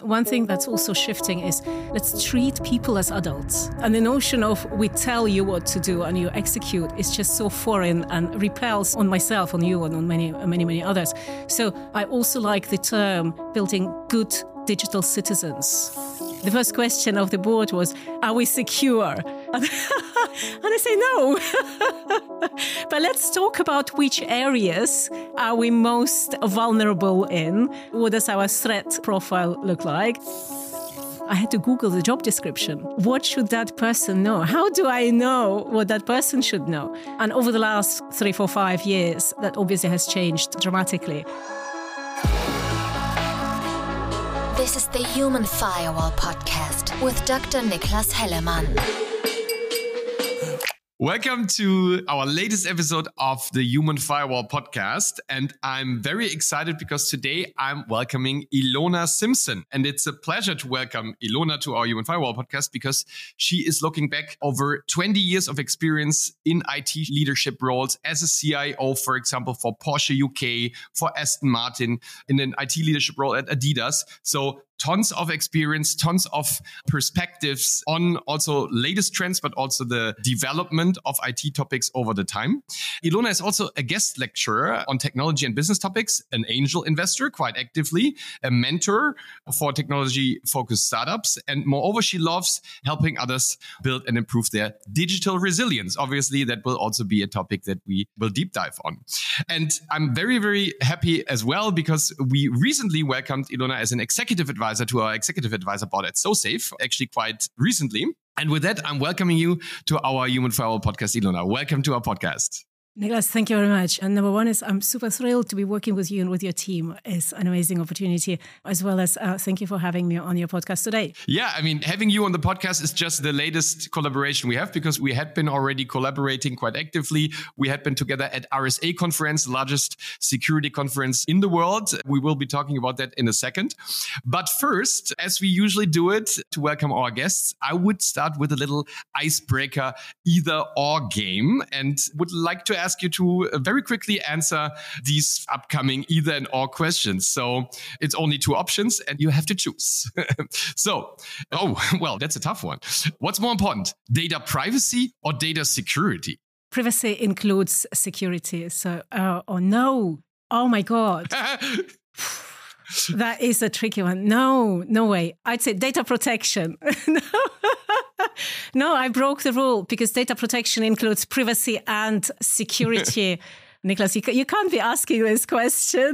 One thing that's also shifting is let's treat people as adults. And the notion of we tell you what to do and you execute is just so foreign and repels on myself, on you, and on many others. So I also like the term building good digital citizens. The first question of the board was, are we secure? And I say no. But let's talk about which areas are we most vulnerable in. What does our threat profile look like? I had to Google the job description. What should that person know? How do I know what that person should know? And over the last 3, 4, 5 years, that obviously has changed dramatically. This is the Human Firewall Podcast with Dr. Niklas Hellemann. Welcome to our latest episode of the Human Firewall Podcast. And I'm very excited because today I'm welcoming Ilona Simpson. And it's a pleasure to welcome Ilona to our Human Firewall Podcast because she is looking back over 20 years of experience in IT leadership roles as a CIO, for example, for Porsche UK, for Aston Martin, in an IT leadership role at Adidas. So tons of experience, tons of perspectives on also latest trends, but also the development of IT topics over the time. Ilona is also a guest lecturer on technology and business topics, an angel investor quite actively, a mentor for technology-focused startups, and moreover, she loves helping others build and improve their digital resilience. Obviously, that will also be a topic that we will deep dive on. And I'm very, very happy as well because we recently welcomed Ilona as an executive advisor to our executive advisor board at SoSafe, actually quite recently. And with that, I'm welcoming you to our Human Firewall Podcast, Ilona. Welcome to our podcast. Niklas, thank you very much. And number one is I'm super thrilled to be working with you and with your team. It's an amazing opportunity, as well as thank you for having me on your podcast today. Yeah, I mean, having you on the podcast is just the latest collaboration we have because we had been already collaborating quite actively. We had been together at RSA Conference, the largest security conference in the world. We will be talking about that in a second. But first, as we usually do it to welcome our guests, I would start with a little icebreaker either or game and would like to ask you to very quickly answer these upcoming either and or questions. So it's only 2 options and you have to choose. That's a tough one. What's more important, data privacy or data security? Privacy includes security. So, oh my God. That is a tricky one. No way. I'd say data protection. No, I broke the rule because data protection includes privacy and security. Niklas, you can't be asking this question.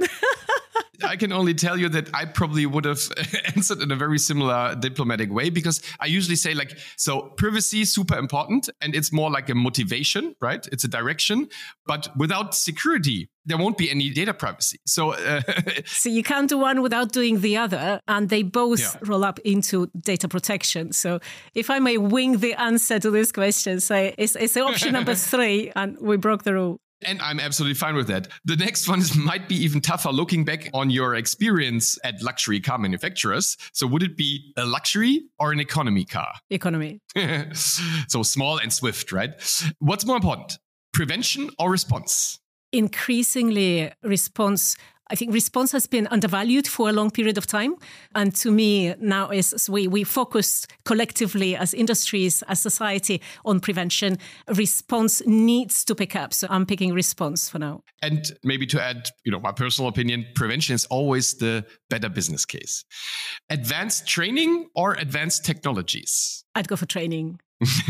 I can only tell you that I probably would have answered in a very similar diplomatic way because I usually say so privacy is super important and it's more like a motivation, right? It's a direction, but without security, there won't be any data privacy. So you can't do one without doing the other, and they both roll up into data protection. So if I may wing the answer to this question, say it's option number 3, and we broke the rule. And I'm absolutely fine with that. The next one might be even tougher looking back on your experience at luxury car manufacturers. So would it be a luxury or an economy car? Economy. So small and swift, right? What's more important, prevention or response? Increasingly response. I think response has been undervalued for a long period of time. And to me, now is we focus collectively as industries, as society on prevention. Response needs to pick up. So I'm picking response for now. And maybe to add, my personal opinion, prevention is always the better business case. Advanced training or advanced technologies? I'd go for training.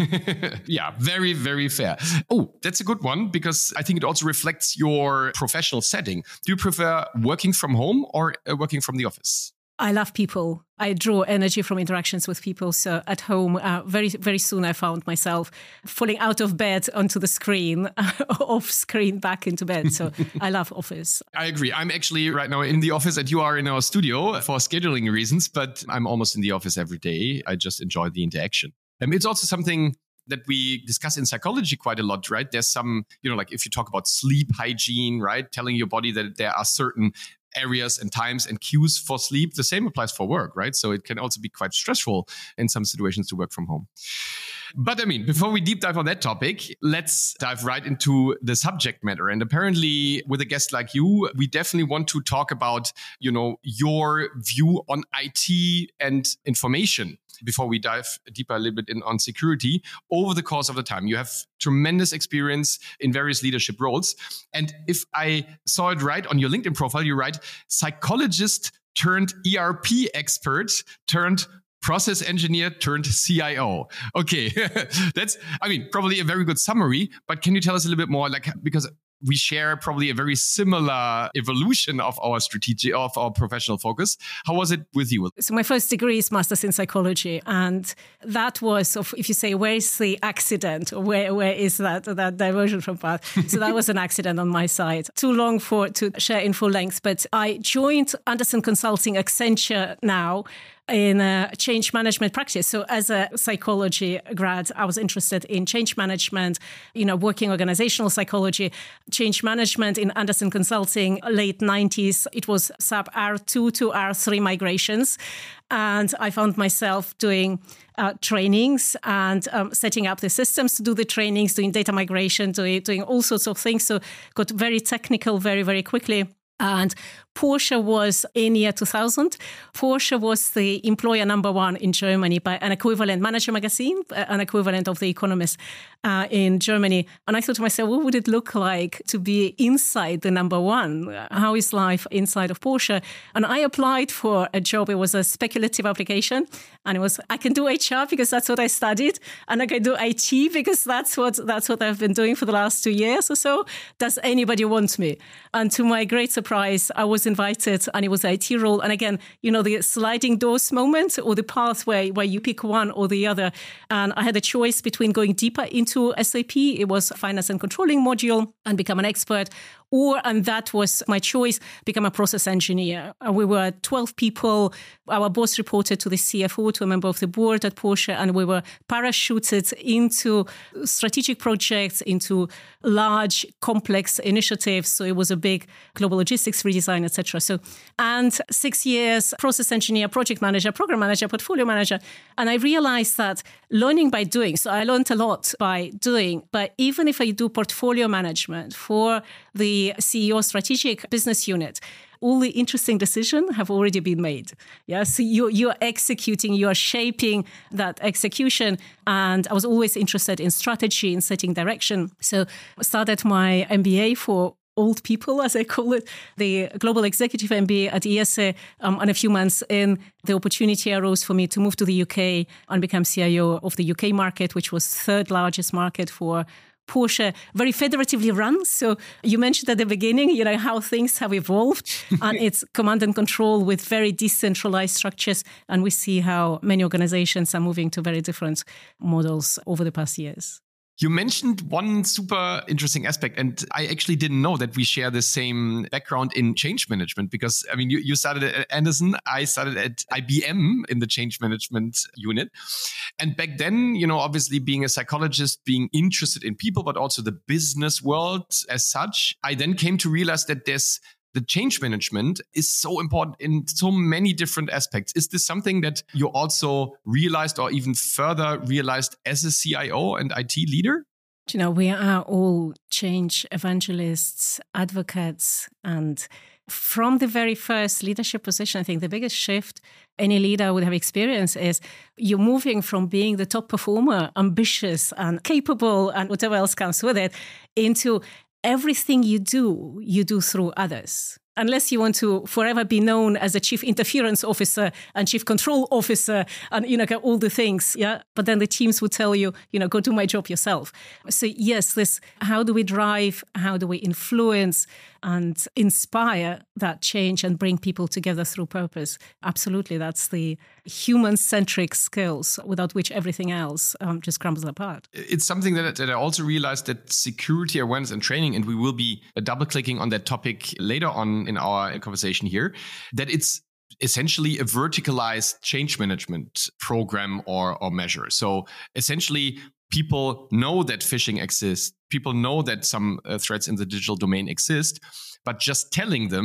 Yeah, very, very fair. Oh, that's a good one because I think it also reflects your professional setting. Do you prefer working from home or working from the office? I love people. I draw energy from interactions with people. So at home, very, very soon I found myself falling out of bed onto the screen, off screen, back into bed. So I love office. I agree. I'm actually right now in the office and you are in our studio for scheduling reasons, but I'm almost in the office every day. I just enjoy the interaction. It's also something that we discuss in psychology quite a lot, right? There's some, like if you talk about sleep hygiene, right? Telling your body that there are certain areas and times and cues for sleep. The same applies for work, right? So it can also be quite stressful in some situations to work from home. But I mean, before we deep dive on that topic, let's dive right into the subject matter. And apparently with a guest like you, we definitely want to talk about, your view on IT and information before we dive deeper a little bit in on security over the course of the time. You have tremendous experience in various leadership roles. And if I saw it right on your LinkedIn profile, you write psychologist turned ERP expert turned process engineer turned CIO. Okay, that's, probably a very good summary, but can you tell us a little bit more, because we share probably a very similar evolution of our strategy, of our professional focus. How was it with you? So my first degree is Master's in Psychology. And that was, if you say, where is the accident? Or where is that diversion from path? So that was an accident on my side. Too long to share in full length. But I joined Andersen Consulting, Accenture now, in change management practice. So as a psychology grad, I was interested in change management, working organizational psychology, change management in Andersen Consulting, late 90s. It was SAP R2 to R3 migrations. And I found myself doing trainings and setting up the systems to do the trainings, doing data migration, doing all sorts of things. So got very technical very, very quickly. And Porsche was in year 2000. Porsche was the employer number one in Germany by an equivalent Manager magazine, an equivalent of The Economist in Germany. And I thought to myself, what would it look like to be inside the number one? How is life inside of Porsche? And I applied for a job. It was a speculative application. And it was, I can do HR because that's what I studied. And I can do IT because that's what I've been doing for the last 2 years or so. Does anybody want me? And to my great surprise, I was invited, and it was an IT role. And again, the sliding doors moment, or the pathway where you pick one or the other. And I had a choice between going deeper into SAP. It was finance and controlling module, and become an expert. And that was my choice, become a process engineer. We were 12 people. Our boss reported to the CFO, to a member of the board at Porsche, and we were parachuted into strategic projects, into large, complex initiatives. So it was a big global logistics redesign, etc. So, and 6 years, process engineer, project manager, program manager, portfolio manager. And I realized that learning by doing, so I learned a lot by doing, but even if I do portfolio management for the CEO strategic business unit, all the interesting decisions have already been made. Yeah, so you're executing, you're shaping that execution. And I was always interested in strategy, in setting direction. So I started my MBA for old people, as I call it, the Global Executive MBA at IESE. And a few months in, the opportunity arose for me to move to the UK and become CIO of the UK market, which was third largest market for Porsche, very federatively run. So you mentioned at the beginning, how things have evolved, and it's command and control with very decentralized structures. And we see how many organizations are moving to very different models over the past years. You mentioned one super interesting aspect, and I actually didn't know that we share the same background in change management, because you started at Andersen, I started at IBM in the change management unit. And back then, obviously being a psychologist, being interested in people, but also the business world as such, I then came to realize that the change management is so important in so many different aspects. Is this something that you also realized, or even further realized, as a CIO and IT leader? We are all change evangelists, advocates, and from the very first leadership position, I think the biggest shift any leader would have experienced is you're moving from being the top performer, ambitious and capable and whatever else comes with it, into everything you do through others. Unless you want to forever be known as a chief interference officer and chief control officer and, all the things. Yeah. But then the teams would tell you, go do my job yourself. So yes, how do we drive? How do we influence and inspire that change and bring people together through purpose? Absolutely. That's the human-centric skills without which everything else just crumbles apart. It's something that I also realized, that security awareness and training, and we will be double-clicking on that topic later on in our conversation here, that it's essentially a verticalized change management program or measure. So essentially, people know that phishing exists. People know that some threats in the digital domain exist, but just telling them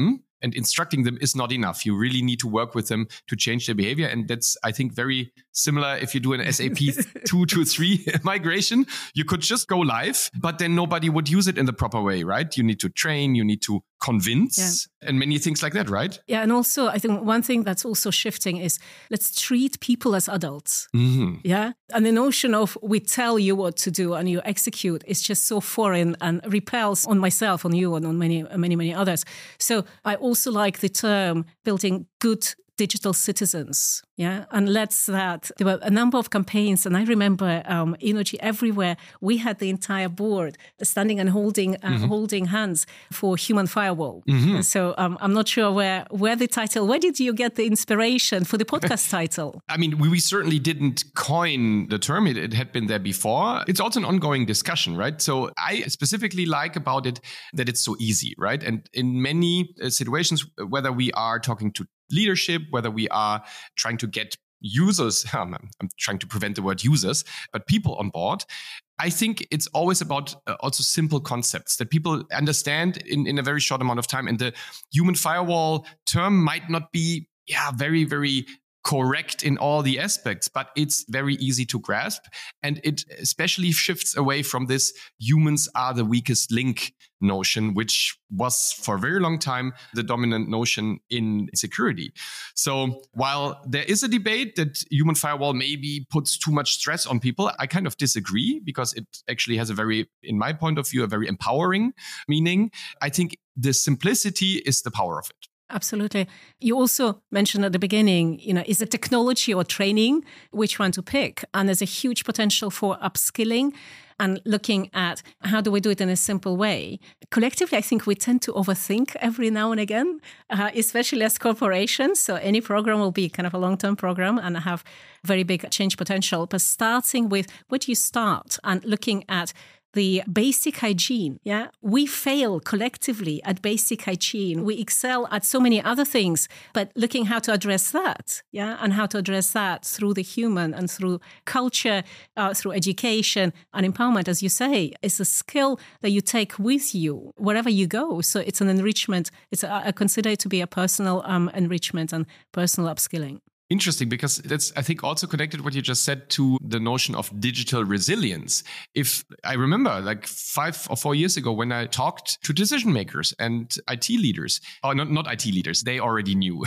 and instructing them is not enough. You really need to work with them to change their behavior. And that's, I think, very similar if you do an SAP 2 to 3 migration. You could just go live, but then nobody would use it in the proper way, right? You need to train, you need to convince, and many things like that, right? Yeah, and also I think one thing that's also shifting is let's treat people as adults. Mm-hmm. Yeah, and the notion of we tell you what to do and you execute is just so foreign and repels on myself, on you, and on many others. So I also like the term building good digital citizens, and there were a number of campaigns, and I remember Innogy everywhere. We had the entire board standing and holding hands for Human Firewall. Mm-hmm. So I'm not sure where the title. Where did you get the inspiration for the podcast title? I mean, we certainly didn't coin the term. It had been there before. It's also an ongoing discussion, right? So I specifically like about it that it's so easy, right? And in many situations, whether we are talking to leadership, whether we are trying to get users, I'm trying to prevent the word users, but people on board, I think it's always about also simple concepts that people understand in a very short amount of time. And the human firewall term might not be very, very correct in all the aspects, but it's very easy to grasp. And it especially shifts away from this humans are the weakest link notion, which was for a very long time the dominant notion in security. So while there is a debate that human firewall maybe puts too much stress on people, I kind of disagree, because it actually has in my point of view, a very empowering meaning. I think the simplicity is the power of it. Absolutely. You also mentioned at the beginning, is it technology or training, which one to pick? And there's a huge potential for upskilling and looking at how do we do it in a simple way. Collectively, I think we tend to overthink every now and again, especially as corporations. So any program will be kind of a long-term program and have very big change potential. But starting with where do you start and looking at the basic hygiene, we fail collectively at basic hygiene. We excel at so many other things, but looking how to address that, and how to address that through the human and through culture, through education and empowerment, as you say, is a skill that you take with you wherever you go. So it's an enrichment. I consider it to be a personal enrichment and personal upskilling. Interesting, because that's, I think, also connected what you just said to the notion of digital resilience. If I remember like 5 or 4 years ago when I talked to decision makers and IT leaders, or not IT leaders, they already knew.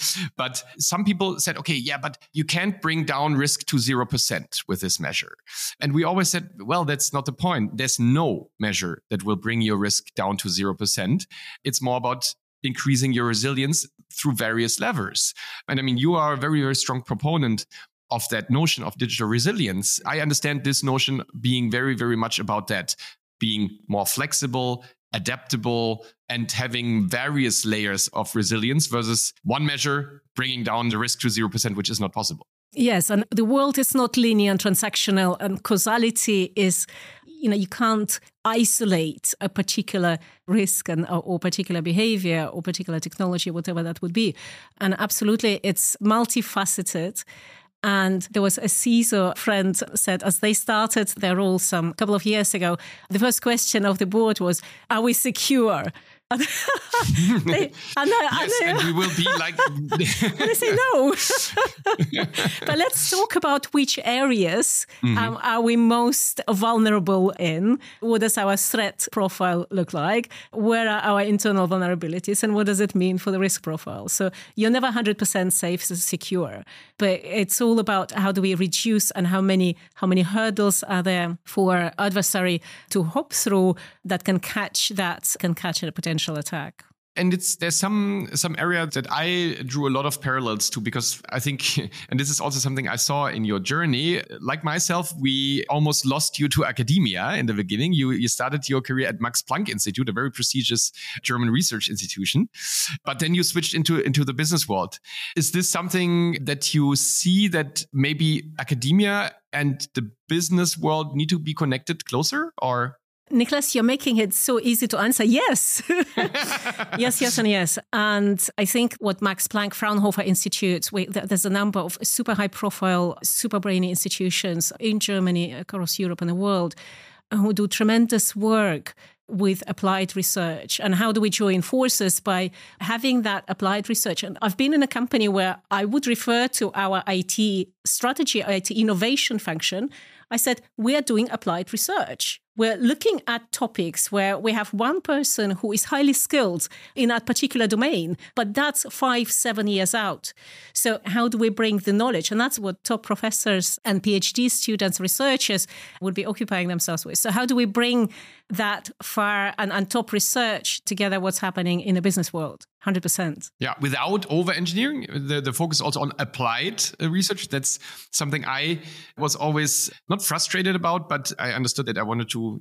But some people said, okay, but you can't bring down risk to 0% with this measure. And we always said, well, that's not the point. There's no measure that will bring your risk down to 0%. It's more about increasing your resilience through various levers. And I mean, you are a very, very strong proponent of that notion of digital resilience. I understand this notion being very, very much about that, being more flexible, adaptable, and having various layers of resilience versus one measure bringing down the risk to 0%, which is not possible. Yes, and the world is not linear and transactional, and causality is, you can't isolate a particular risk or particular behavior or particular technology, whatever that would be. And absolutely, it's multifaceted. And there was a CISO friend said, as they started their role some couple of years ago, the first question of the board was, are we secure? And we will be like... and they say no. But let's talk about which areas are we most vulnerable in. What does our threat profile look like? Where are our internal vulnerabilities? And what does it mean for the risk profile? So you're never 100% safe, secure. But it's all about how do we reduce and how many hurdles are there for adversary to hop through that can catch a potential attack. And there's some area that I drew a lot of parallels to, because I think, and this is also something I saw in your journey, like myself, we almost lost you to academia in the beginning. You started your career at Max Planck Institute, a very prestigious German research institution, but then you switched into the business world. Is this something that you see that maybe academia and the business world need to be connected closer, or? Niklas, you're making it so easy to answer. Yes. yes, and yes. And I think what Max Planck Fraunhofer Institute, there's a number of super high profile, super brainy institutions in Germany, across Europe and the world, who do tremendous work with applied research? And how do we join forces by having that applied research? And I've been in a company where I would refer to our IT strategy, IT innovation function. I said, we are doing applied research. We're looking at topics where we have one person who is highly skilled in that particular domain, but that's 5-7 years out. So how do we bring the knowledge? And that's what top professors and PhD students, researchers would be occupying themselves with. So how do we bring that far and top research together, what's happening in the business world? 100%. Yeah, without over-engineering, the focus also on applied research. That's something I was always not frustrated about, but I understood that I wanted to,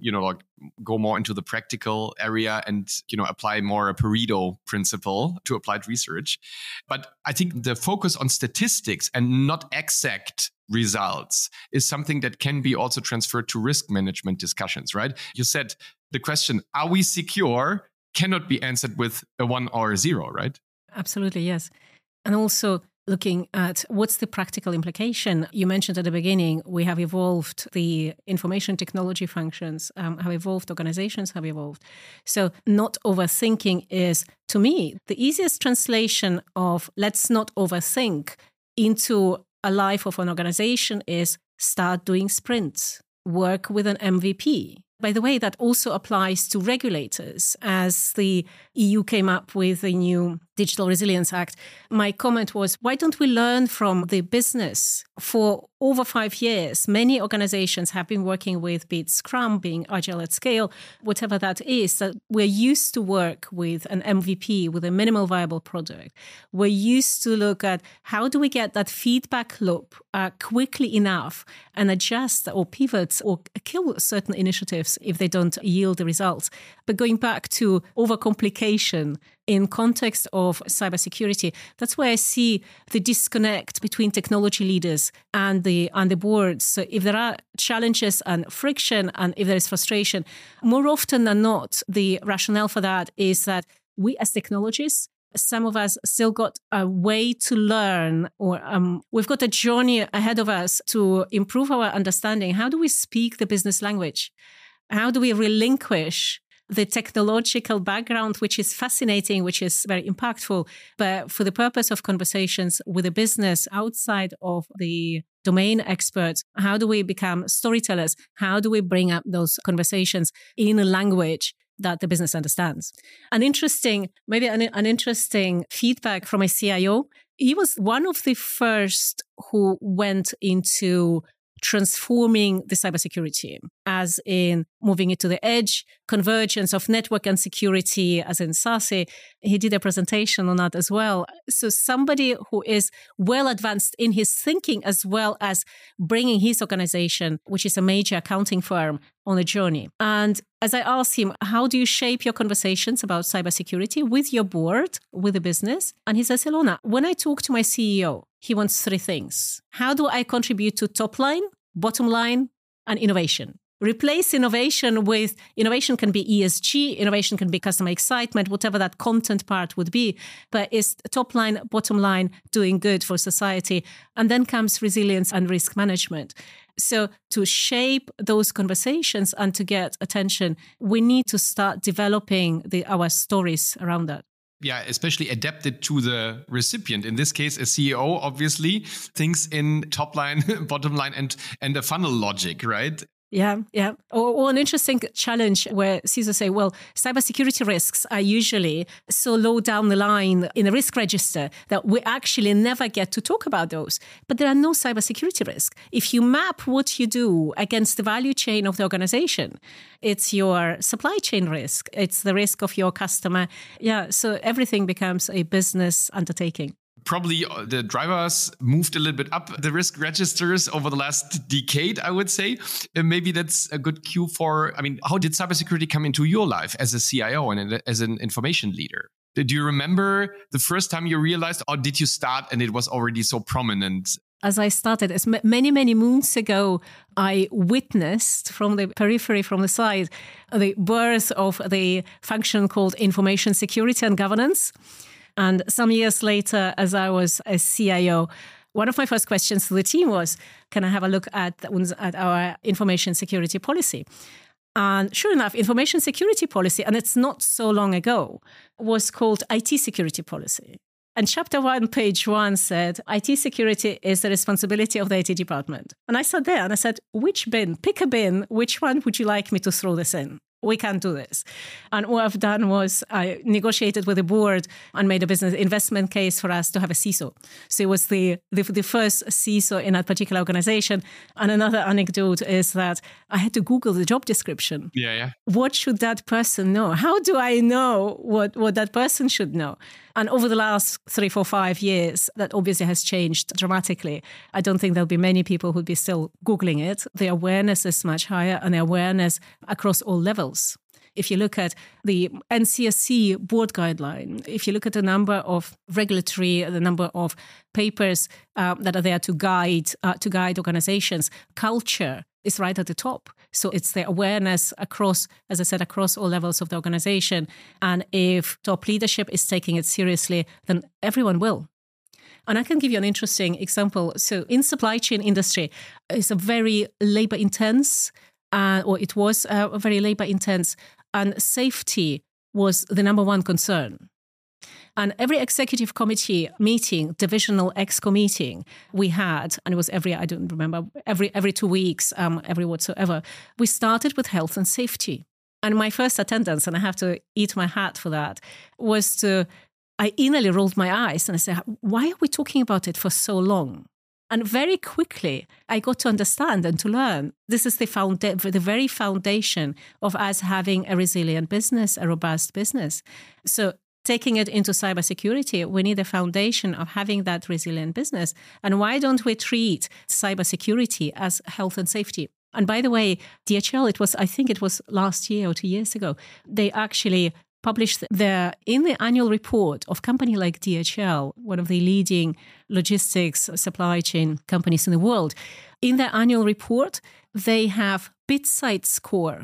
go more into the practical area and, apply more a Pareto principle to applied research. But I think the focus on statistics and not exact results is something that can be also transferred to risk management discussions, right? You said the question, are we secure, cannot be answered with a 1 or a 0, right? Absolutely, yes. And also looking at what's the practical implication. You mentioned at the beginning, we have evolved, the information technology functions have evolved, organizations have evolved. So not overthinking is, to me, the easiest translation of let's not overthink into a life of an organization is start doing sprints, work with an MVP. By the way, that also applies to regulators. As the EU came up with a new Digital Resilience Act, my comment was, why don't we learn from the business? For over 5 years, many organizations have been working with, be it Scrum, being Agile at scale, whatever that is, that we're used to work with an MVP, with a minimal viable product. We're used to look at how do we get that feedback loop quickly enough and adjust or pivot or kill certain initiatives if they don't yield the results. But going back to overcomplication in context of cybersecurity, that's where I see the disconnect between technology leaders and the boards. So if there are challenges and friction, and if there is frustration, more often than not, the rationale for that is that we as technologists, some of us still got a way to learn, or we've got a journey ahead of us to improve our understanding. How do we speak the business language? How do we relinquish the technological background, which is fascinating, which is very impactful, but for the purpose of conversations with the business outside of the domain experts, how do we become storytellers? How do we bring up those conversations in a language that the business understands? An interesting feedback from a CIO. He was one of the first who went into transforming the cybersecurity, as in moving it to the edge, convergence of network and security, as in SASE. He did a presentation on that as well. So somebody who is well advanced in his thinking, as well as bringing his organization, which is a major accounting firm, on a journey. And as I asked him, how do you shape your conversations about cybersecurity with your board, with the business? And he says, Ilona, when I talk to my CEO, he wants 3 things. How do I contribute to top line, bottom line, and innovation? Replace innovation with, innovation can be ESG, innovation can be customer excitement, whatever that content part would be, but it's top line, bottom line, doing good for society. And then comes resilience and risk management. So to shape those conversations and to get attention, we need to start developing our stories around that. Yeah, especially adapted to the recipient. In this case, a CEO obviously thinks in top line, bottom line, and a funnel logic, right? Yeah. Or an interesting challenge where CISOs say, well, cybersecurity risks are usually so low down the line in the risk register that we actually never get to talk about those. But there are no cybersecurity risks. If you map what you do against the value chain of the organization, it's your supply chain risk. It's the risk of your customer. Yeah. So everything becomes a business undertaking. Probably the drivers moved a little bit up the risk registers over the last decade, I would say. Maybe that's a good cue for, how did cybersecurity come into your life as a CIO and as an information leader? Do you remember the first time you realized, or did you start and it was already so prominent? As I started, many, many moons ago, I witnessed from the periphery, from the side, the birth of the function called information security and governance. And some years later, as I was a CIO, one of my first questions to the team was, can I have a look at our information security policy? And sure enough, information security policy, and it's not so long ago, was called IT security policy. And chapter 1, page 1 said, IT security is the responsibility of the IT department. And I sat there and I said, which bin? Pick a bin. Which one would you like me to throw this in? We can't do this. And what I've done was I negotiated with the board and made a business investment case for us to have a CISO. So it was the first CISO in a particular organization. And another anecdote is that I had to Google the job description. Yeah. What should that person know? How do I know what that person should know? And over the last 3, 4, 5 years, that obviously has changed dramatically. I don't think there'll be many people who'd be still Googling it. The awareness is much higher, and the awareness across all levels. If you look at the NCSC board guideline, if you look at the number of the number of papers that are there to guide organizations, culture is right at the top. So it's the awareness across, as I said, across all levels of the organization. And if top leadership is taking it seriously, then everyone will. And I can give you an interesting example. So in supply chain industry, it's a very labor intense, or it was very labor intense, and safety was the number one concern. And every executive committee meeting, divisional exco meeting we had, and it was every 2 weeks, every whatsoever, we started with health and safety. And my first attendance, and I have to eat my hat for that, I innerly rolled my eyes and I said, why are we talking about it for so long? And very quickly, I got to understand and to learn. This is the very foundation of us having a resilient business, a robust business. So taking it into cybersecurity, we need a foundation of having that resilient business. And why don't we treat cybersecurity as health and safety? And by the way, DHL, I think it was last year or 2 years ago, they actually published in the annual report of a company like DHL, one of the leading logistics supply chain companies in the world. In their annual report, they have BitSight score.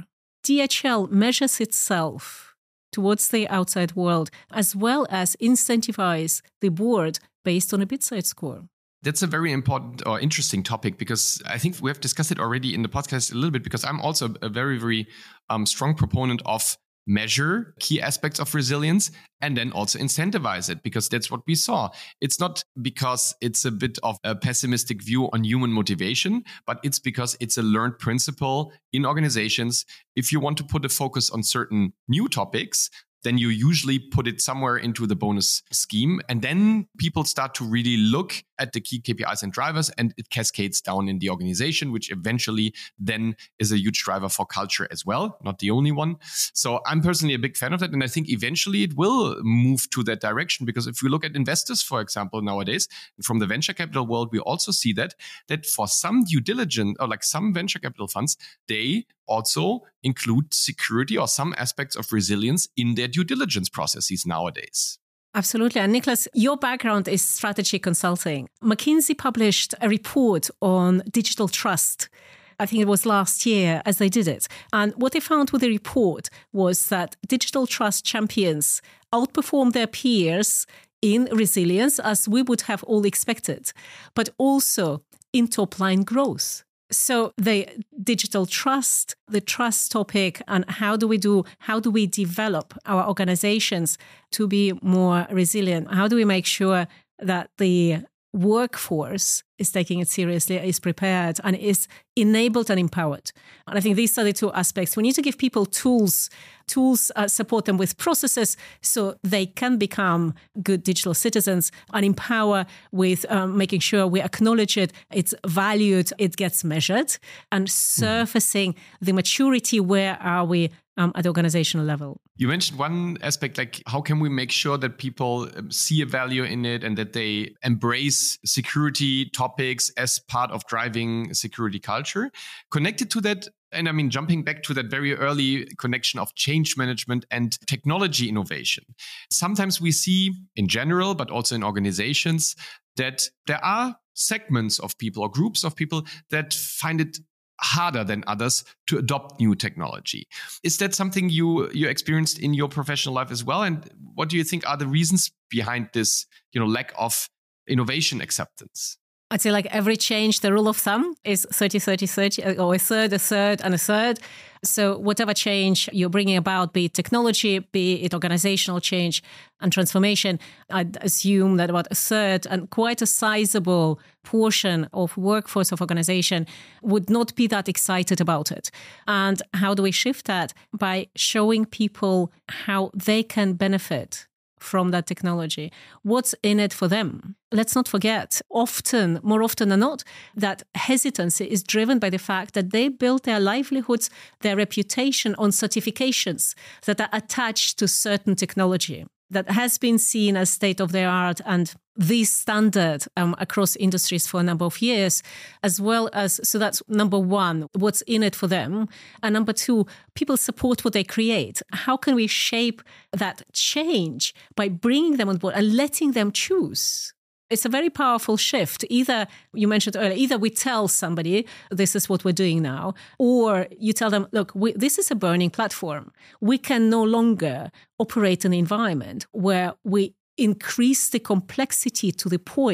DHL measures itself towards the outside world, as well as incentivize the board based on a BitSight score. That's a very important or interesting topic, because I think we have discussed it already in the podcast a little bit, because I'm also a very, very strong proponent of measure key aspects of resilience and then also incentivize it, because that's what we saw. It's not because it's a bit of a pessimistic view on human motivation, but it's because it's a learned principle in organizations. If you want to put a focus on certain new topics, then you usually put it somewhere into the bonus scheme. And then people start to really look at the key KPIs and drivers, and it cascades down in the organization, which eventually then is a huge driver for culture as well, not the only one. So I'm personally a big fan of that. And I think eventually it will move to that direction, because if we look at investors, for example, nowadays, from the venture capital world, we also see that for some due diligence, or like some venture capital funds, they also include security or some aspects of resilience in their due diligence processes nowadays. Absolutely. And Niklas, your background is strategy consulting. McKinsey published a report on digital trust. I think it was last year as they did it. And what they found with the report was that digital trust champions outperform their peers in resilience, as we would have all expected, but also in top-line growth. So the digital trust, the trust topic, and how do we develop our organizations to be more resilient? How do we make sure that the workforce is taking it seriously, is prepared, and is enabled and empowered? And I think these are the two aspects. We need to give people tools, support them with processes so they can become good digital citizens, and empower with making sure we acknowledge it, it's valued, it gets measured, and surfacing the maturity, where are we at the organizational level. You mentioned one aspect, like how can we make sure that people see a value in it and that they embrace security topics as part of driving security culture. Connected to that, and I mean, jumping back to that very early connection of change management and technology innovation. Sometimes we see in general, but also in organizations, that there are segments of people or groups of people that find it harder than others to adopt new technology. Is that something you experienced in your professional life as well? And what do you think are the reasons behind this, lack of innovation acceptance? I'd say like every change, the rule of thumb is 30-30-30, or a third, and a third. So whatever change you're bringing about, be it technology, be it organizational change and transformation, I'd assume that about a third and quite a sizable portion of workforce of organization would not be that excited about it. And how do we shift that? By showing people how they can benefit from that technology. What's in it for them? Let's not forget, more often than not, that hesitancy is driven by the fact that they build their livelihoods, their reputation on certifications that are attached to certain technology that has been seen as state of the art and the standard across industries for a number of years, as well as, so that's number one, what's in it for them. And number two, people support what they create. How can we shape that change by bringing them on board and letting them choose? It's a very powerful shift. Either, you mentioned earlier, either we tell somebody this is what we're doing now, or you tell them, look, this is a burning platform. We can no longer operate in an environment where we increase the complexity to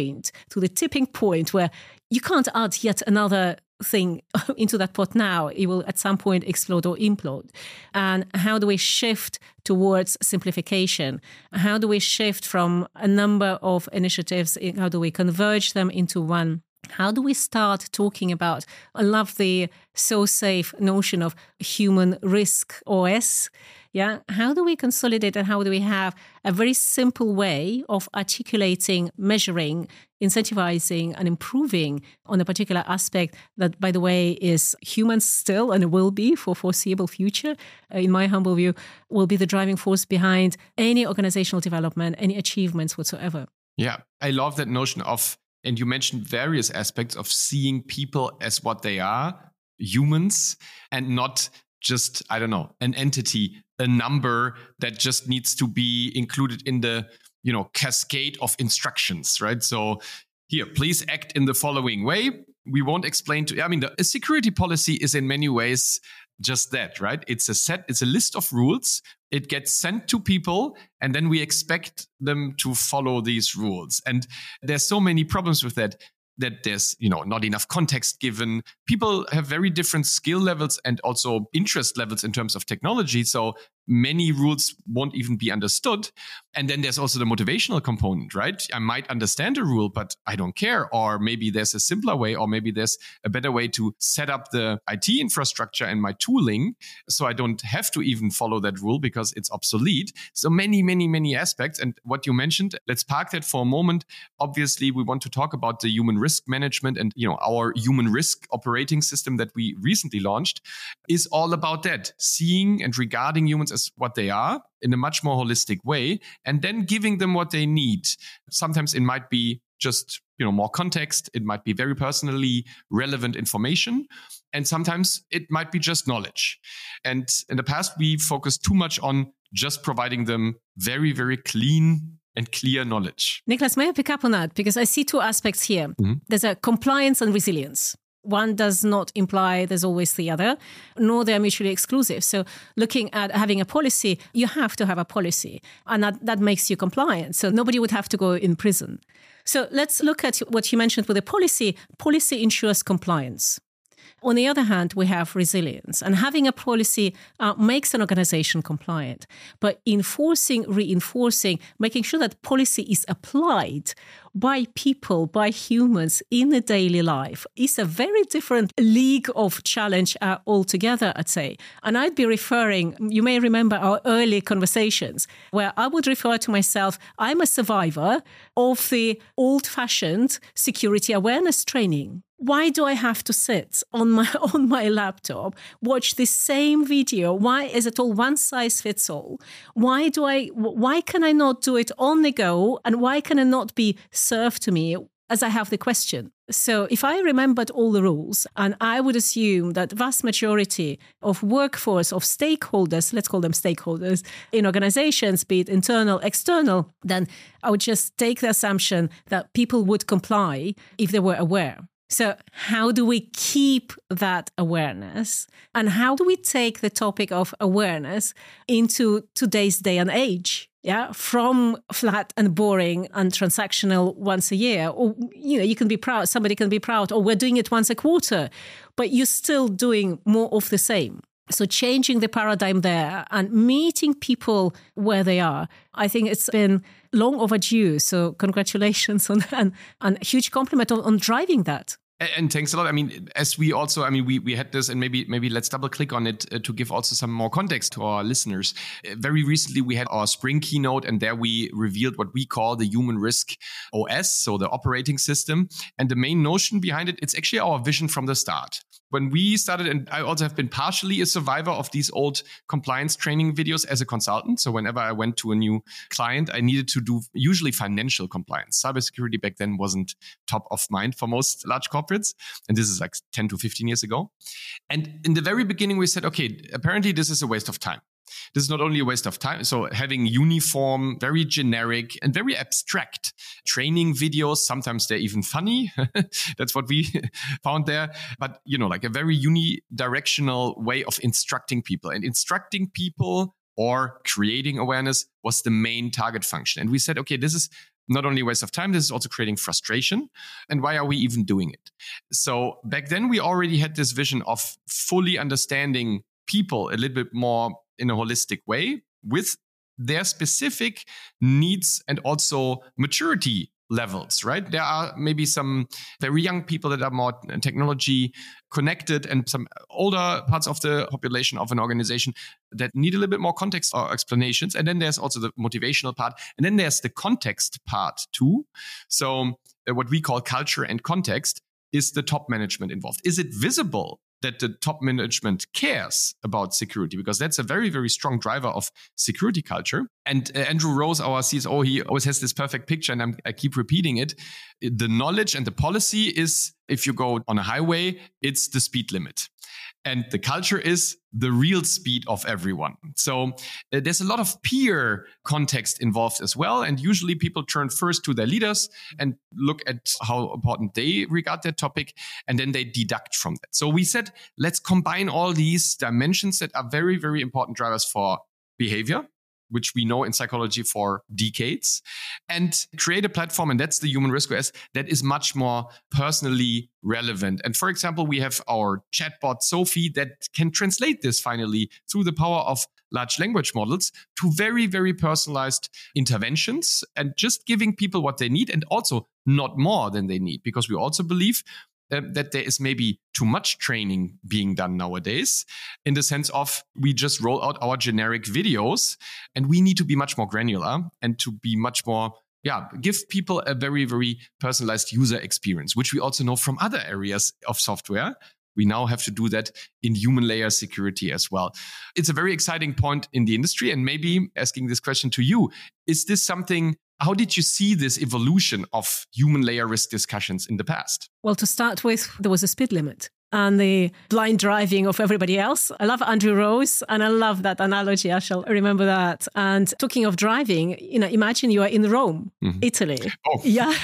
the tipping point where you can't add yet another thing into that pot now. It will at some point explode or implode. And how do we shift towards simplification? How do we shift from a number of initiatives? How do we converge them into one? How do we start talking about, I love the so safe notion of human risk OS. Yeah. How do we consolidate and how do we have a very simple way of articulating, measuring, incentivizing and improving on a particular aspect that, by the way, is humans still and will be for foreseeable future, in my humble view, will be the driving force behind any organizational development, any achievements whatsoever. Yeah. I love that notion of, and you mentioned various aspects of seeing people as what they are, humans, and not just, I don't know, an entity, a number that just needs to be included in the, cascade of instructions, right? So here, please act in the following way. We won't explain a security policy is in many ways just that, right? It's a list of rules. It gets sent to people and then we expect them to follow these rules. And there's so many problems with that there's, not enough context given. People have very different skill levels and also interest levels in terms of technology. So many rules won't even be understood. And then there's also the motivational component, right? I might understand a rule, but I don't care. Or maybe there's a simpler way, or maybe there's a better way to set up the IT infrastructure and my tooling so I don't have to even follow that rule because it's obsolete. So many, many, many aspects. And what you mentioned, let's park that for a moment. Obviously, we want to talk about the human risk management and, our human risk operating system that we recently launched is all about that, seeing and regarding humans as what they are in a much more holistic way, and then giving them what they need. Sometimes it might be just, more context. It might be very personally relevant information. And sometimes it might be just knowledge. And in the past, we focused too much on just providing them very, very clean and clear knowledge. Niklas, may I pick up on that? Because I see two aspects here. Mm-hmm. There's a compliance and resilience. One does not imply there's always the other, nor they're mutually exclusive. So looking at having a policy, you have to have a policy, and that makes you compliant. So nobody would have to go in prison. So let's look at what you mentioned with the policy. Policy ensures compliance. On the other hand, we have resilience, and having a policy makes an organization compliant. But enforcing, reinforcing, making sure that policy is applied by people, by humans in a daily life is a very different league of challenge altogether, I'd say. And I'd be referring, you may remember our early conversations, where I would refer to myself, I'm a survivor of the old-fashioned security awareness training. Why do I have to sit on my laptop, watch the same video? Why is it all one size fits all? Why can I not do it on the go? And why can it not be served to me as I have the question? So if I remembered all the rules, and I would assume that vast majority of workforce, of stakeholders, let's call them stakeholders, in organizations, be it internal, external, then I would just take the assumption that people would comply if they were aware. So how do we keep that awareness? And how do we take the topic of awareness into today's day and age? from flat and boring and transactional once a year. Or, you can be proud, somebody can be proud, or we're doing it once a quarter, but you're still doing more of the same. So changing the paradigm there and meeting people where they are, I think it's been long overdue. So congratulations and a huge compliment on driving that. And thanks a lot. I mean, as we also, we had this, and maybe let's double click on it to give also some more context to our listeners. Very recently, we had our spring keynote, and there we revealed what we call the Human Risk OS, so the operating system. And the main notion behind it, it's actually our vision from the start. When we started, and I also have been partially a survivor of these old compliance training videos as a consultant. So whenever I went to a new client, I needed to do usually financial compliance. Cybersecurity back then wasn't top of mind for most large corporates. And this is like 10 to 15 years ago. And in the very beginning, we said, okay, apparently this is a waste of time. This is not only a waste of time. So having uniform, very generic and very abstract training videos, sometimes they're even funny. That's what we found there. But, like a very unidirectional way of instructing people. And instructing people or creating awareness was the main target function. And we said, okay, this is not only a waste of time, this is also creating frustration. And why are we even doing it? So back then, we already had this vision of fully understanding people a little bit more in a holistic way with their specific needs and also maturity levels, right? There are maybe some very young people that are more technology connected and some older parts of the population of an organization that need a little bit more context or explanations. And then there's also the motivational part. And then there's the context part too. So what we call culture and context is the top management involved. Is it visible that the top management cares about security? Because that's a very, very strong driver of security culture. And Andrew Rose, our CSO, he always has this perfect picture, and I keep repeating it. The knowledge and the policy is, if you go on a highway, it's the speed limit. And the culture is the real speed of everyone. So there's a lot of peer context involved as well. And usually people turn first to their leaders and look at how important they regard that topic. And then they deduct from that. So we said, let's combine all these dimensions that are very, very important drivers for behavior, which we know in psychology for decades, and create a platform, and that's the Human Risk OS, that is much more personally relevant. And for example, we have our chatbot, Sophie, that can translate this finally through the power of large language models to very, very personalized interventions and just giving people what they need and also not more than they need, because we also believe that there is maybe too much training being done nowadays, in the sense of we just roll out our generic videos, and we need to be much more granular and to be much more, give people a very, very personalized user experience, which we also know from other areas of software. We now have to do that in human layer security as well. It's a very exciting point in the industry. And maybe asking this question to you, is this something? How did you see this evolution of human layer risk discussions in the past? Well, to start with, there was a speed limit and the blind driving of everybody else. I love Andrew Rose, and I love that analogy. I shall remember that. And talking of driving, imagine you are in Rome, Italy. Oh. Yeah.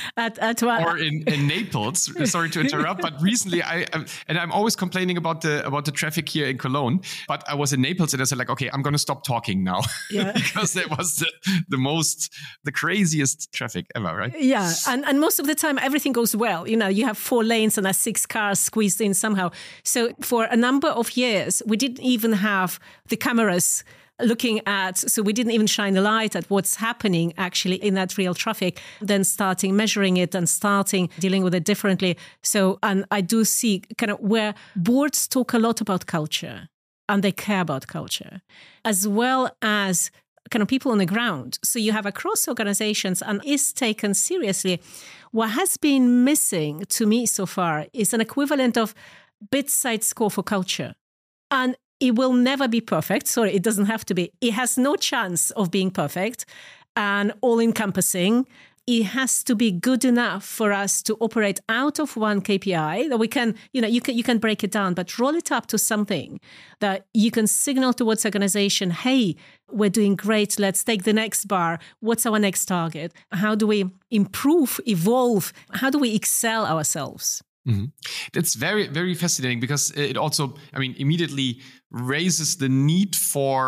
Or in Naples. Sorry to interrupt, but recently I'm always complaining about the traffic here in Cologne. But I was in Naples and I said, okay, I'm going to stop talking now. Yeah. Because that was the craziest traffic ever, right? Yeah. And most of the time, everything goes well. You have 4 lanes and 6 cars squeezed in somehow. So for a number of years, we didn't even have the cameras looking at, so we didn't even shine a light at what's happening actually in that real traffic, then starting measuring it and starting dealing with it differently. So, and I do see kind of where boards talk a lot about culture and they care about culture, as well as kind of people on the ground. So you have across organizations and is taken seriously. What has been missing to me so far is an equivalent of bedside score for culture. And it will never be perfect. Sorry, it doesn't have to be. It has no chance of being perfect and all-encompassing. It has to be good enough for us to operate out of one KPI that we can, you can break it down, but roll it up to something that you can signal towards organization, hey, we're doing great. Let's take the next bar. What's our next target? How do we improve, evolve? How do we excel ourselves? Mm-hmm. That's very, very fascinating because it also, immediately raises the need for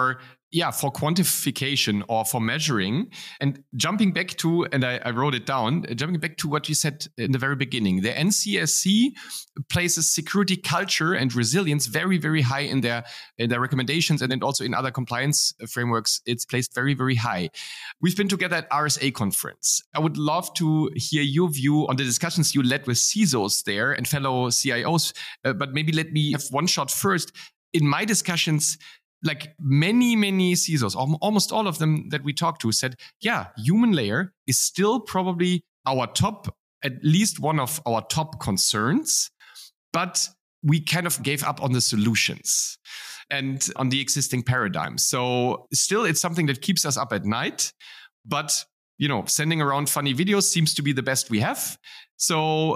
for quantification or for measuring. And jumping back to, and I wrote it down, jumping back to what you said in the very beginning, the NCSC places security culture and resilience very, very high in their recommendations, and then also in other compliance frameworks, it's placed very, very high. We've been together at RSA conference. I would love to hear your view on the discussions you led with CISOs there and fellow CIOs, but maybe let me have one shot first. In my discussions, like many CISOs, almost all of them that we talked to said, human layer is still probably our top, at least one of our top concerns, but we kind of gave up on the solutions and on the existing paradigm. So still, it's something that keeps us up at night, but sending around funny videos seems to be the best we have. So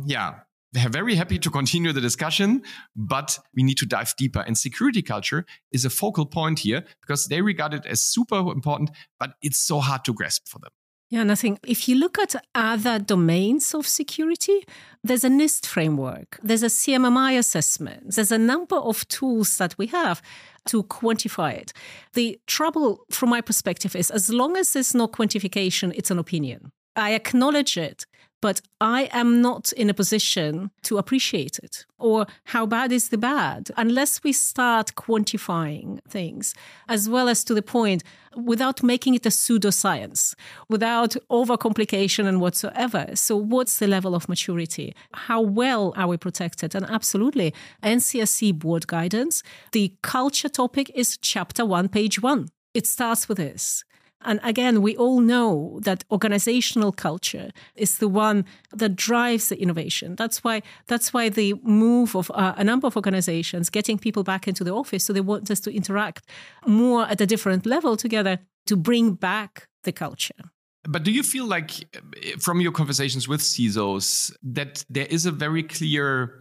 they're very happy to continue the discussion, but we need to dive deeper. And security culture is a focal point here because they regard it as super important, but it's so hard to grasp for them. Yeah, and I think if you look at other domains of security, there's a NIST framework, there's a CMMI assessment, there's a number of tools that we have to quantify it. The trouble, from my perspective, is as long as there's no quantification, it's an opinion. I acknowledge it, but I am not in a position to appreciate it. Or how bad is the bad? Unless we start quantifying things, as well as to the point, without making it a pseudoscience, without overcomplication and whatsoever. So what's the level of maturity? How well are we protected? And absolutely, NCSC board guidance, the culture topic is chapter 1, page 1. It starts with this. And again, we all know that organizational culture is the one that drives the innovation. That's why the move of a number of organizations getting people back into the office, so they want us to interact more at a different level together to bring back the culture. But do you feel like from your conversations with CISOs that there is a very clear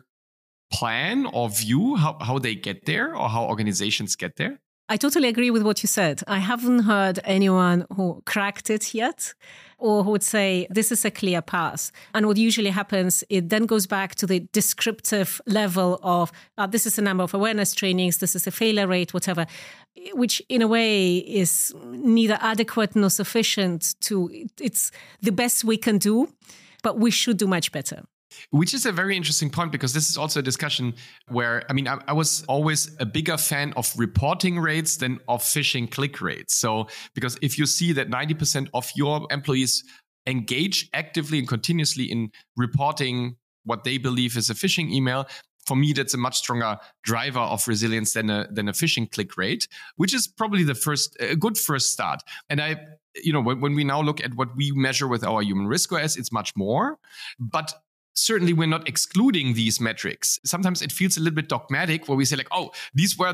plan or view how they get there or how organizations get there? I totally agree with what you said. I haven't heard anyone who cracked it yet or who would say this is a clear path. And what usually happens, it then goes back to the descriptive level of this is the number of awareness trainings, this is the failure rate, whatever, which in a way is neither adequate nor sufficient it's the best we can do, but we should do much better. Which is a very interesting point, because this is also a discussion where, I was always a bigger fan of reporting rates than of phishing click rates. So, because if you see that 90% of your employees engage actively and continuously in reporting what they believe is a phishing email, for me, that's a much stronger driver of resilience than a phishing click rate, which is probably a good first start. And when we now look at what we measure with our human risk OS, it's much more, but certainly we're not excluding these metrics. Sometimes it feels a little bit dogmatic where we say like, these were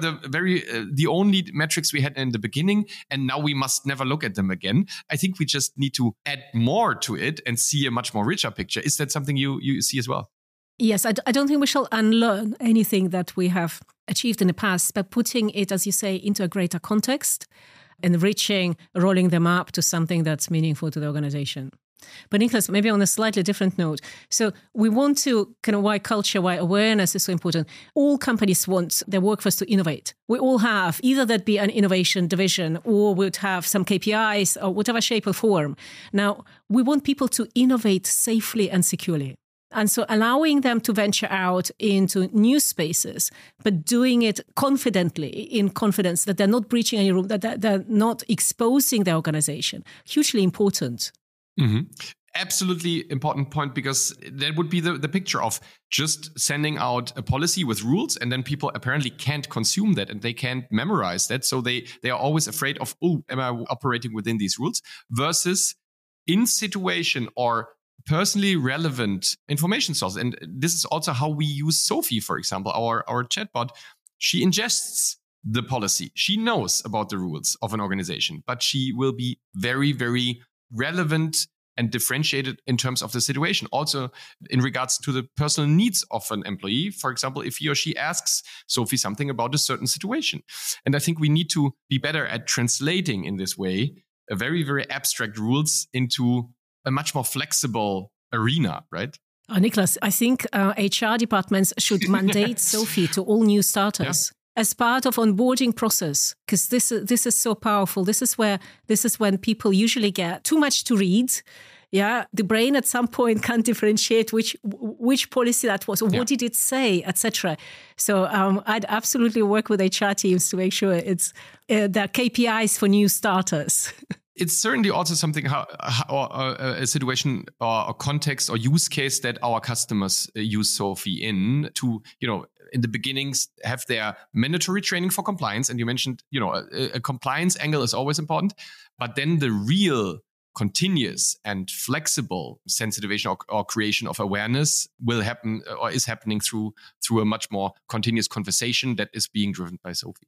the only metrics we had in the beginning, and now we must never look at them again. I think we just need to add more to it and see a much more richer picture. Is that something you see as well? Yes, I don't think we shall unlearn anything that we have achieved in the past, but putting it, as you say, into a greater context, enriching, rolling them up to something that's meaningful to the organization. But Niklas, maybe on a slightly different note. So we want to why culture, why awareness is so important. All companies want their workforce to innovate. We all have either that be an innovation division or we'd have some KPIs or whatever shape or form. Now, we want people to innovate safely and securely. And so allowing them to venture out into new spaces, but doing it confidently, in confidence that they're not breaching any rule, that they're not exposing their organization, hugely important. Mm-hmm. Absolutely important point, because that would be the picture of just sending out a policy with rules, and then people apparently can't consume that and they can't memorize that. So they are always afraid of, am I operating within these rules? Versus in situation or personally relevant information source. And this is also how we use Sophie, for example, our chatbot. She ingests the policy. She knows about the rules of an organization, but she will be very, very relevant and differentiated in terms of the situation. Also, in regards to the personal needs of an employee, for example, if he or she asks Sophie something about a certain situation. And I think we need to be better at translating in this way a very, very abstract rules into a much more flexible arena, right? Niklas, I think HR departments should mandate Sophie to all new starters. as part of onboarding process, because this is so powerful. This is when people usually get too much to read. Yeah, the brain at some point can't differentiate which policy that was, or what did it say, etc. So I'd absolutely work with HR teams to make sure it's the KPIs for new starters. It's certainly also something a situation or a context or use case that our customers use Sophie in to, in the beginnings have their mandatory training for compliance. And you mentioned, a compliance angle is always important, but then the real continuous and flexible sensitization or creation of awareness will happen or is happening through a much more continuous conversation that is being driven by Sophie.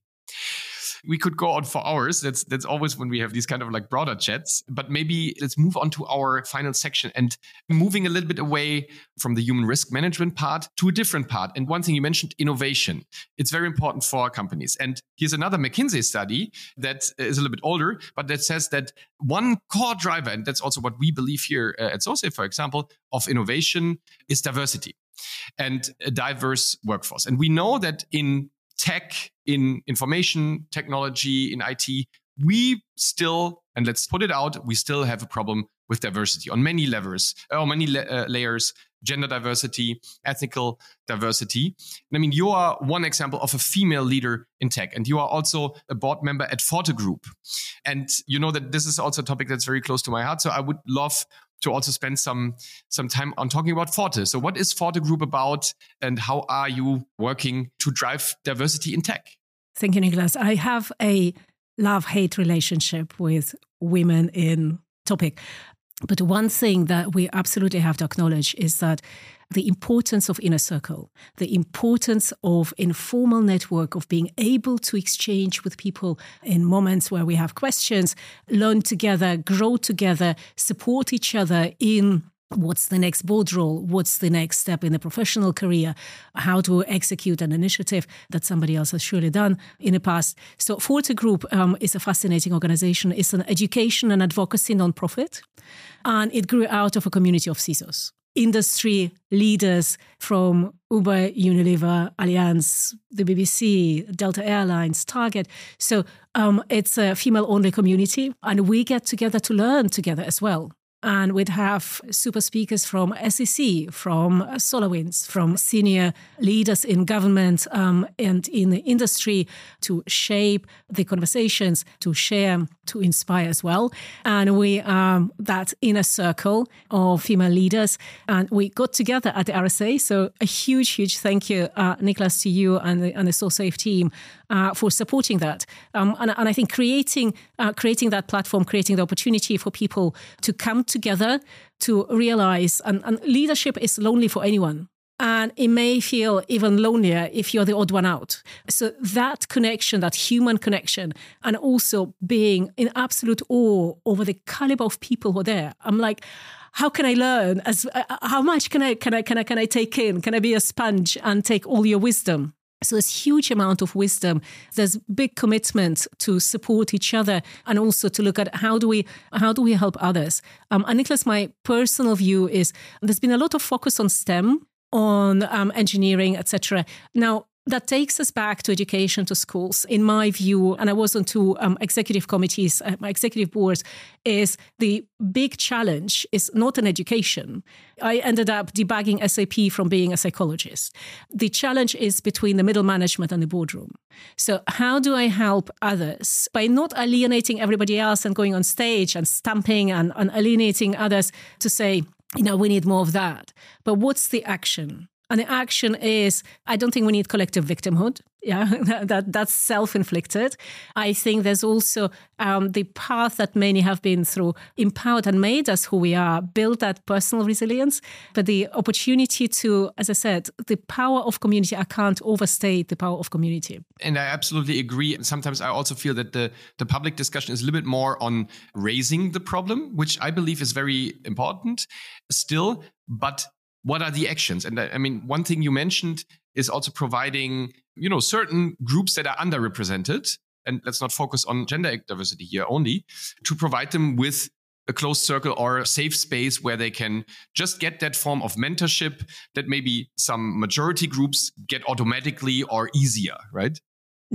We could go on for hours. That's always when we have these kind of like broader chats. But maybe let's move on to our final section and moving a little bit away from the human risk management part to a different part. And one thing you mentioned, innovation. It's very important for companies. And here's another McKinsey study that is a little bit older, but that says that one core driver, and that's also what we believe here at SOSAFE, for example, of innovation is diversity and a diverse workforce. And we know that in tech, in information technology, in IT, we still, and let's put it out, we still have a problem with diversity on many levels, or many layers, gender diversity, ethical diversity. And I mean, you are one example of a female leader in tech, and you are also a board member at Forte Group. And you know that this is also a topic that's very close to my heart. So I would love to also spend some time on talking about Forte. So what is Forte Group about, and how are you working to drive diversity in tech? Thank you, Niklas. I have a love-hate relationship with women in topic. But one thing that we absolutely have to acknowledge is that the importance of inner circle, the importance of informal network, of being able to exchange with people in moments where we have questions, learn together, grow together, support each other in what's the next board role, what's the next step in the professional career, how to execute an initiative that somebody else has surely done in the past. So Forte Group is a fascinating organization. It's an education and advocacy nonprofit, and it grew out of a community of CISOs. Industry leaders from Uber, Unilever, Allianz, the BBC, Delta Airlines, Target. So it's a female-only community, and we get together to learn together as well. And we'd have super speakers from SEC, from SolarWinds, from senior leaders in government and in the industry to shape the conversations, to share, to inspire as well. And we are that inner circle of female leaders. And we got together at the RSA. So a huge thank you, Niklas, to you and the SOSAFE team for supporting that. And I think creating that platform, creating the opportunity for people to come together to realize, and leadership is lonely for anyone. And it may feel even lonelier if you're the odd one out. So that connection, that human connection, and also being in absolute awe over the caliber of people who are there. I'm like, how can I learn? How much can I take in? Can I be a sponge and take all your wisdom? So there's huge amount of wisdom. There's big commitment to support each other and also to look at how do we help others. And Niklas, my personal view is there's been a lot of focus on STEM, on engineering, etc. Now, that takes us back to education, to schools. In my view, and I was on two executive committees, my executive boards, is the big challenge is not an education. I ended up debugging SAP from being a psychologist. The challenge is between the middle management and the boardroom. So how do I help others by not alienating everybody else and going on stage and stamping and alienating others to say, we need more of that. But what's the action? And the action is, I don't think we need collective victimhood. Yeah, that's self-inflicted. I think there's also the path that many have been through, empowered and made us who we are, build that personal resilience. But the opportunity to, as I said, the power of community, I can't overstate the power of community. And I absolutely agree. And sometimes I also feel that the public discussion is a little bit more on raising the problem, which I believe is very important still. But what are the actions? And I mean, one thing you mentioned is also providing, certain groups that are underrepresented, and let's not focus on gender diversity here only, to provide them with a closed circle or a safe space where they can just get that form of mentorship that maybe some majority groups get automatically or easier, right?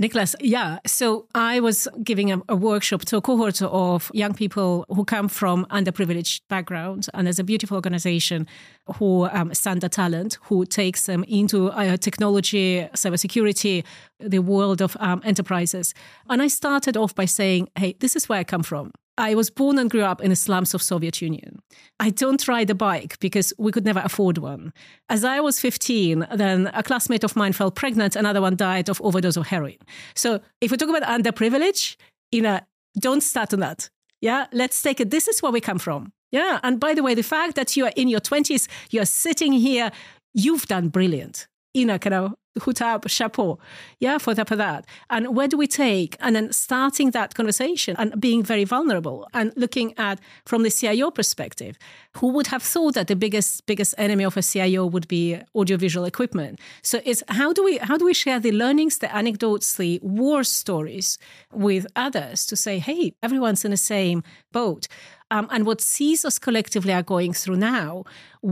Niklas, yeah. So I was giving a workshop to a cohort of young people who come from underprivileged backgrounds. And there's a beautiful organization who, Standard Talent, who takes them into technology, cybersecurity, the world of enterprises. And I started off by saying, hey, this is where I come from. I was born and grew up in the slums of Soviet Union. I don't ride a bike because we could never afford one. As I was 15, then a classmate of mine fell pregnant, another one died of overdose of heroin. So if we talk about underprivilege, don't start on that. Yeah, let's take it. This is where we come from. Yeah, and by the way, the fact that you are in your 20s, you're sitting here, you've done brilliant. Kind of hoot up, chapeau, for that. And where do we take? And then starting that conversation and being very vulnerable and looking at, from the CIO perspective, who would have thought that the biggest enemy of a CIO would be audiovisual equipment? So it's how do we share the learnings, the anecdotes, the war stories with others to say, hey, everyone's in the same boat. And what CISOs collectively are going through now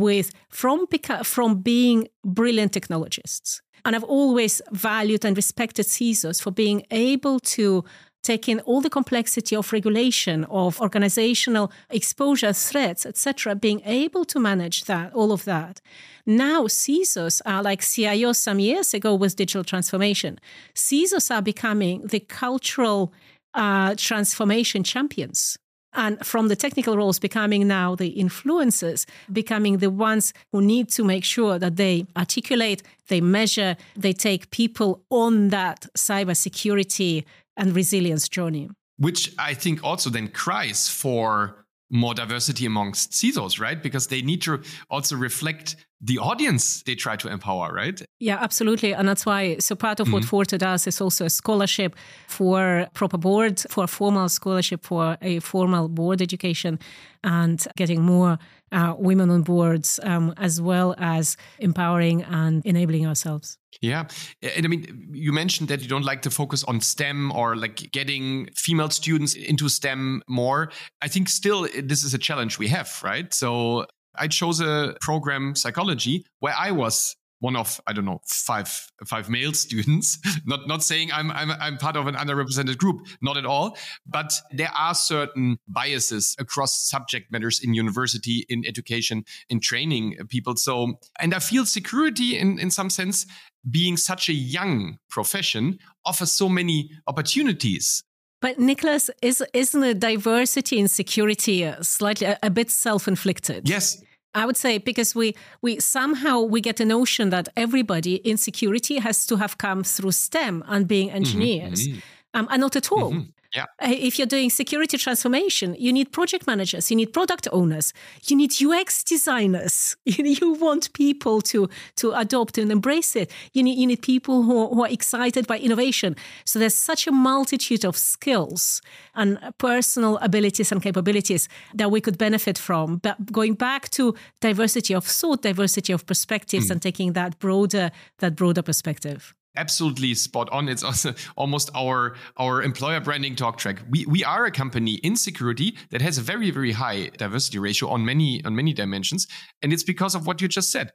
from being brilliant technologists. And I've always valued and respected CISOs for being able to take in all the complexity of regulation, of organizational exposure, threats, etc., being able to manage that, all of that. Now CISOs are like CIOs some years ago with digital transformation. CISOs are becoming the cultural transformation champions. And from the technical roles becoming now the influencers, becoming the ones who need to make sure that they articulate, they measure, they take people on that cybersecurity and resilience journey. Which I think also then cries for more diversity amongst CISOs, right? Because they need to also reflect the audience they try to empower, right? Yeah, absolutely. And that's why, so part of what Forte does is also a scholarship for proper board, for a formal scholarship for a formal board education and getting more women on boards, as well as empowering and enabling ourselves. Yeah. And I mean, you mentioned that you don't like to focus on STEM or like getting female students into STEM more. I think still this is a challenge we have, right? So I chose a program, psychology, where I was one of, I don't know, five male students. Not saying I'm part of an underrepresented group, not at all. But there are certain biases across subject matters in university, in education, in training people. So, and I feel security in some sense, being such a young profession, offers so many opportunities. But Niklas, isn't the diversity in security slightly a bit self-inflicted? Yes. I would say because we somehow get a notion that everybody in security has to have come through STEM and being engineers, and not at all. Yeah. If you're doing security transformation, you need project managers, you need product owners, you need UX designers. You want people to adopt and embrace it. You need people who are excited by innovation. So there's such a multitude of skills and personal abilities and capabilities that we could benefit from. But going back to diversity of thought, diversity of perspectives, and taking that broader perspective. Absolutely spot on. It's also almost our employer branding talk track. We are a company in security that has a very, very high diversity ratio on many dimensions. And it's because of what you just said.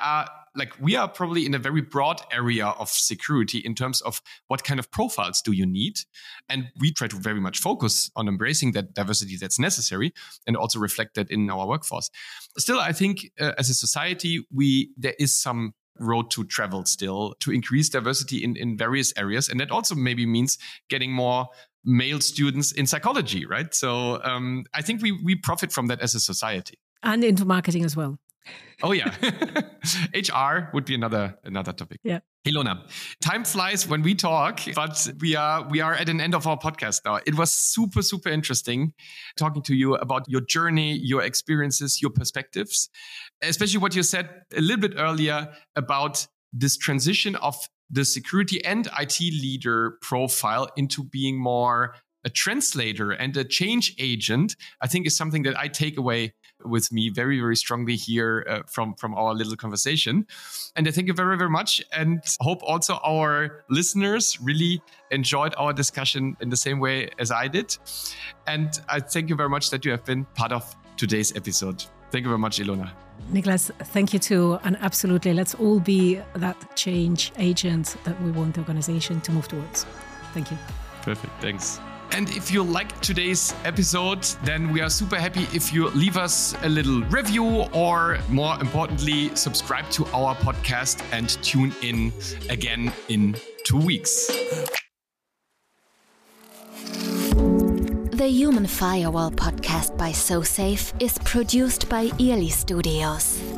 We are probably in a very broad area of security in terms of what kind of profiles do you need. And we try to very much focus on embracing that diversity that's necessary and also reflect that in our workforce. Still, I think as a society, there is some road to travel still to increase diversity in various areas. And that also maybe means getting more male students in psychology, right? So I think we profit from that as a society. And into marketing as well. Oh, yeah. HR would be another topic. Yeah. Ilona, time flies when we talk, but we are at an end of our podcast now. It was super, super interesting talking to you about your journey, your experiences, your perspectives, especially what you said a little bit earlier about this transition of the security and IT leader profile into being more a translator and a change agent. I think is something that I take away with me very, very strongly here from our little conversation. And I thank you very, very much. And hope also our listeners really enjoyed our discussion in the same way as I did. And I thank you very much that you have been part of today's episode. Thank you very much, Ilona. Niklas, thank you too. And absolutely, let's all be that change agent that we want the organization to move towards. Thank you. Perfect. Thanks. And if you liked today's episode, then we are super happy if you leave us a little review, or more importantly, subscribe to our podcast and tune in again in 2 weeks. The Human Firewall podcast by SoSafe is produced by Early Studios.